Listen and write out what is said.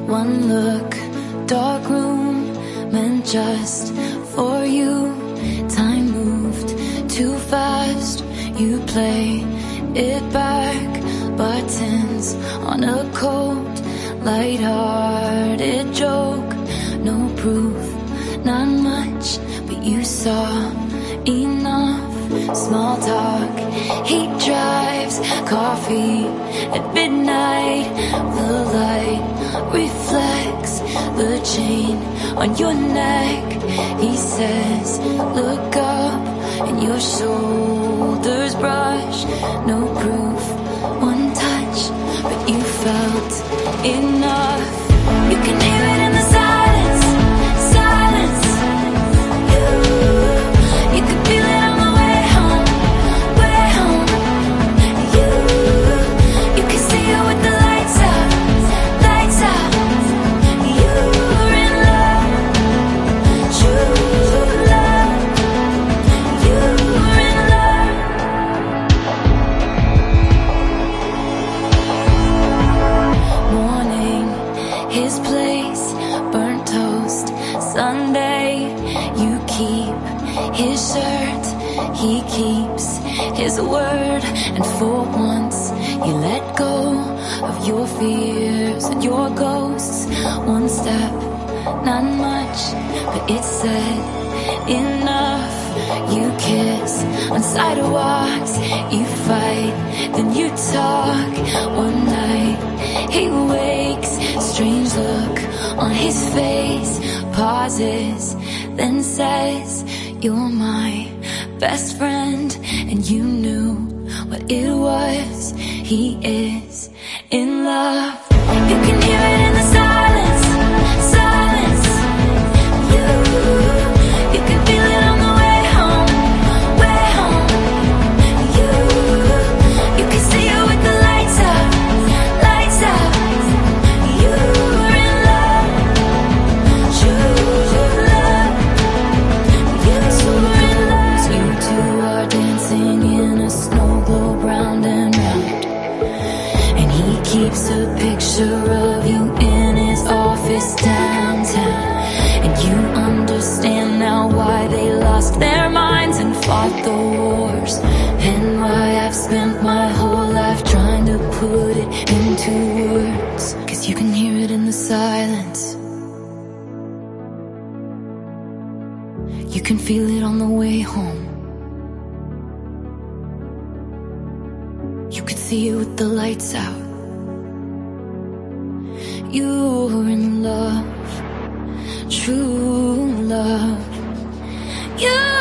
One look, dark room, meant just for you. Time moved too fast, you play it back. Buttons on a cold, light-hearted joke. No proof, not much, but you saw enough. Small talk, he drives, coffee at midnight. The light reflects the chain on your neck. He says, look up, and your shoulders brush. No proof, one touch, but you felt enough. You can hear it in the silence, silence. You can feel it on the way home, way home. You can see it with the lights out, lights out. You're in love, true love. You're in love. Morning, his place, burnt toast. Sunday, you keep his shirt, he keeps his word. And for once, you let go of your fears and your ghosts. One step, not much, but it said enough. You kiss on sidewalks, you fight, then you talk. One night, he wakes, strange look on his face. Pauses, then says, you're my best friend. And you knew what it was, he is in love. You can hear it in the silence, silence. You can feel it on the way home, way home. You can see it with the lights out, lights out. You're in love, true love. You're in love. You two are dancing in a snow globe round and round. And he keeps a picture of you in his office downtown. And you understand now why they lost their minds and fought the wars, and why I've spent my whole life trying to put it into words. 'Cause you can hear it in the silence, you can feel it on the way home. You could see it with the lights out. You're in love, true love. You